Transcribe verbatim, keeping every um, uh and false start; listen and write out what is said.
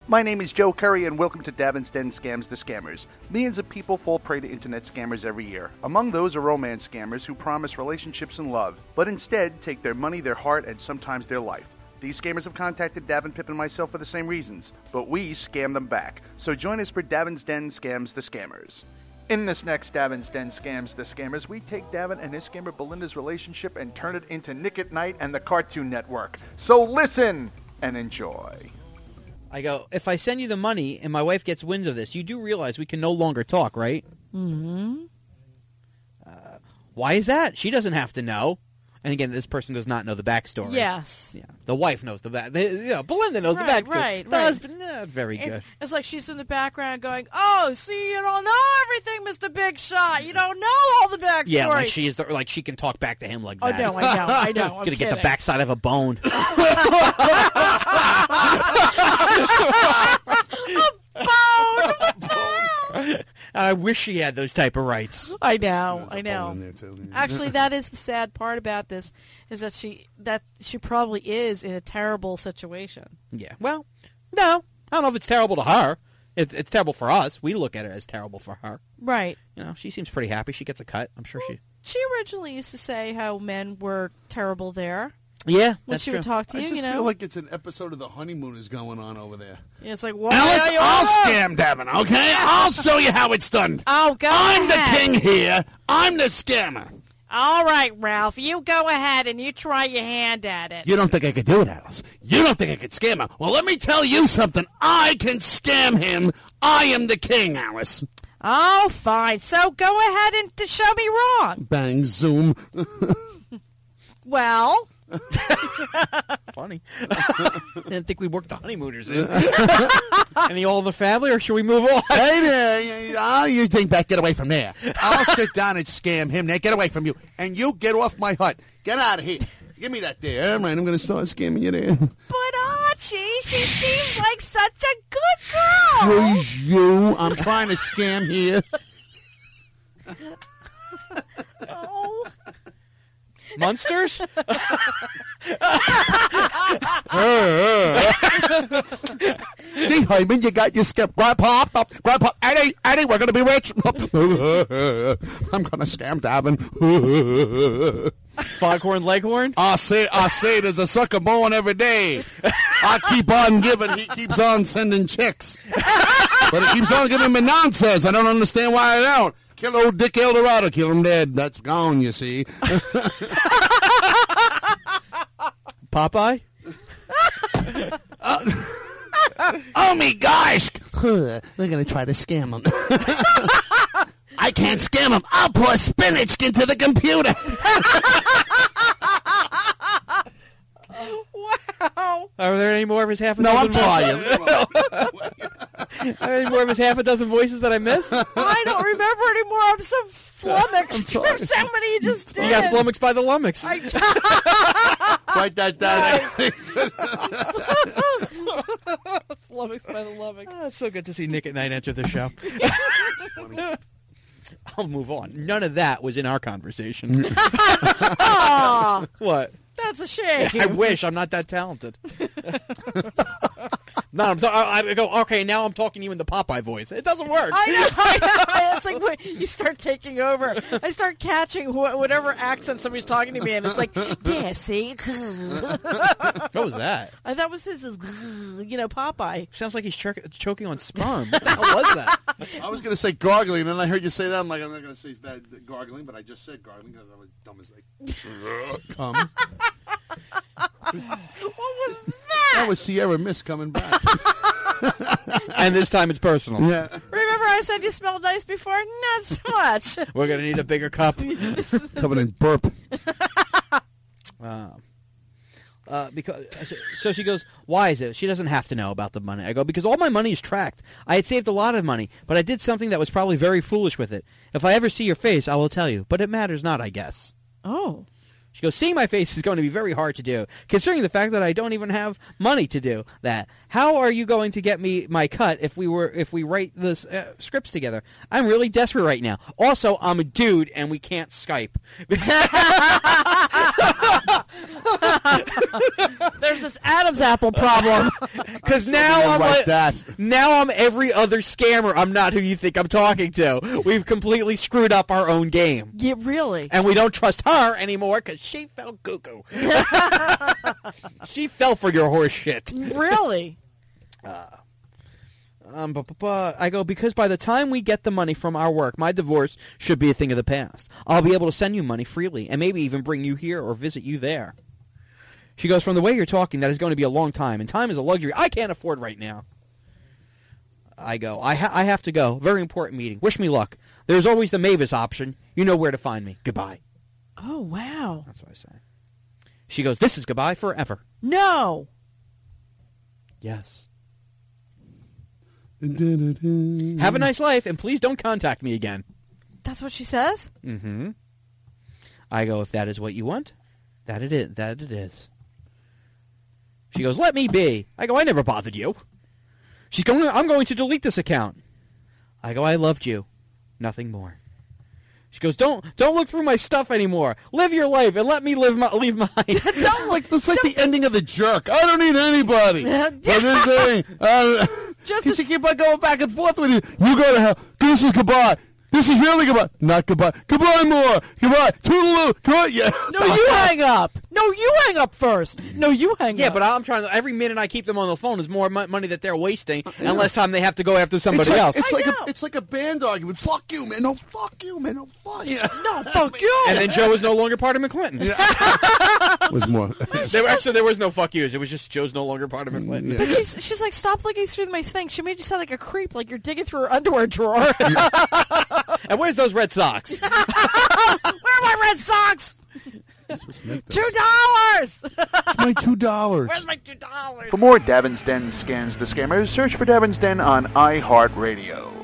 My name is Joe Curry, and welcome to Davin's Den Scams the Scammers. Millions of people fall prey to internet scammers every year. Among those are romance scammers who promise relationships and love, but instead take their money, their heart, and sometimes their life. These scammers have contacted Davin, Pip, and myself for the same reasons, but we scam them back. So join us for Davin's Den Scams the Scammers. In this next Davin's Den Scams the Scammers, we take Davin and his scammer Belinda's relationship and turn it into Nick at Night and the Cartoon Network. So listen and enjoy. I go, if I send you the money and my wife gets wind of this, you do realize we can no longer talk, right? Mm-hmm. Uh, why is that? She doesn't have to know. And again, this person does not know the backstory. Yes. Yeah. The wife knows the back. You know, Belinda knows right, the backstory. Right, the right. husband, eh, very good. It, it's like she's in the background going, "Oh, see, you don't know everything, Mister Big Shot. You don't know all the backstory." Yeah, like she is, the, like she can talk back to him like oh, that. Oh no, I know, I know. I'm gonna kidding. get the backside of a bone. A bone. A bone. I wish she had those type of rights. I know, I know. Too, yeah. Actually, that is the sad part about this, is that she that she probably is in a terrible situation. Yeah. Well, no, I don't know if it's terrible to her. It's it's terrible for us. We look at it as terrible for her. Right. You know, she seems pretty happy. She gets a cut. I'm sure she. She originally used to say how men were terrible there. Yeah, when that's she true. would talk to I you, just you know. feel like it's an episode of The Honeymooners going on over there. Yeah, it's like, why Alice, are you I'll around? scam Davin, okay? I'll show you how it's done. Oh, go I'm ahead. the king here. I'm the scammer. All right, Ralph, you go ahead and you try your hand at it. You don't think I could do it, Alice? You don't think I could scam him? Well, let me tell you something. I can scam him. I am the king, Alice. Oh, fine. So go ahead and to show me wrong. Bang, zoom. Well... Funny. Didn't think we worked the honeymooners in. Any all in the family, or should we move on? Hey there, oh, you think back, get away from there. I'll sit down and scam him. Now get away from you. And you get off my hut. Get out of here. Give me that there. All right, I'm going to start scamming you there. But Archie, she seems like such a good girl. Who's you? I'm trying to scam here. Oh. Monsters? See, Hyman, you got your skip. Grandpa, Grandpa, Eddie, Eddie, we're going to be rich. I'm going to scam Davin. Foghorn Leghorn? I say, I say, there's a sucker born every day. I keep on giving, he keeps on sending checks. But he keeps on giving me nonsense. I don't understand why I don't. Kill old Dick Eldorado, kill him dead. That's gone, you see. Popeye? uh, oh, me gosh. We're going to try to scam him. I can't scam him. I'll pour spinach into the computer. Wow. Are there any more of his half a No, I'm dozen trying. Are there any more of his half a dozen voices that I missed? I don't remember anymore. I'm so flummoxed I'm sorry. from so many you just did. You got flummoxed by the lummox. I Write that down. flummoxed by the lummox. Oh, it's so good to see Nick at Night enter the show. I'll move on. None of that was in our conversation. Aw, What? that's a shame. I wish. I'm not that talented. No, I'm sorry. I, I go, okay, now I'm talking to you in the Popeye voice. It doesn't work. I know, I know. It's like when you start taking over. I start catching wh- whatever accent somebody's talking to me, and it's like, yeah, see? What was that? Uh, that was his, his, you know, Popeye. Sounds like he's cho- choking on sperm. What the hell was that? I was going to say gargling, and then I heard you say that. I'm like, I'm not going to say that, that gargling, but I just said gargling because I was dumb as like, come. What was that? That was Sierra Mist coming back. And this time it's personal. Yeah. Remember I said you smelled nice before? Not so much. We're going to need a bigger cup. Coming in burp. Uh, uh, because so she goes, why is it? She doesn't have to know about the money. I go, because all my money is tracked. I had saved a lot of money, but I did something that was probably very foolish with it. If I ever see your face, I will tell you, but it matters not, I guess. Oh. She goes, seeing my face is going to be very hard to do, considering the fact that I don't even have money to do that. How are you going to get me my cut if we were if we write the uh, scripts together? I'm really desperate right now. Also, I'm a dude, and we can't Skype. There's this Adam's apple problem. Because now I'm like like, that. now I'm every other scammer. I'm not who you think I'm talking to. We've completely screwed up our own game. Yeah, really. And we don't trust her anymore because she fell cuckoo. She fell for your horse shit. Really? Uh, um, bu- bu- bu- I go, because by the time we get the money from our work, my divorce should be a thing of the past. I'll be able to send you money freely and maybe even bring you here or visit you there. She goes, from the way you're talking, that is going to be a long time, and time is a luxury I can't afford right now. I go, I, ha- I have to go. Very important meeting. Wish me luck. There's always the Mavis option. You know where to find me. Goodbye. Oh, wow. That's what I say. She goes, this is goodbye forever. No. Yes. Have a nice life, and please don't contact me again. That's what she says? Mm-hmm. I go, if that is what you want, that it is. That it is. She goes, let me be. I go, I never bothered you. She's going, I'm going to delete this account. I go, I loved you. Nothing more. She goes, don't don't look through my stuff anymore. Live your life and let me live my, leave mine. That's like, that's like the ending of The Jerk. I don't need anybody. Yeah. But this thing, uh, Just Because she keep on going back and forth with you. You go to hell. This is goodbye. This is really goodbye. Not goodbye. Goodbye more. Goodbye. Toodaloo. Goodbye. Yeah. No, you hang up. No, you hang up first. No, you hang Yeah, up. but I'm trying to. Every minute I keep them on the phone is more mo- money that they're wasting, and less time they have to go after somebody It's like, else. it's I like know. a it's like a band argument. Fuck you, man. No, fuck you, man. No, fuck you. No, fuck you. And then Joe is no longer part of McClinton. was more. There were, actually, there was no fuck yous. It was just Joe's no longer part of McClinton. Yeah. But she's, she's like, stop looking through my thing. She made you sound like a creep, like you're digging through her underwear drawer. And where's those red socks? Where are my red socks? Two dollars. It's my two dollars. Where's my two dollars? For more Davin's Den Scans the Scammers, search for Davin's Den on iHeartRadio.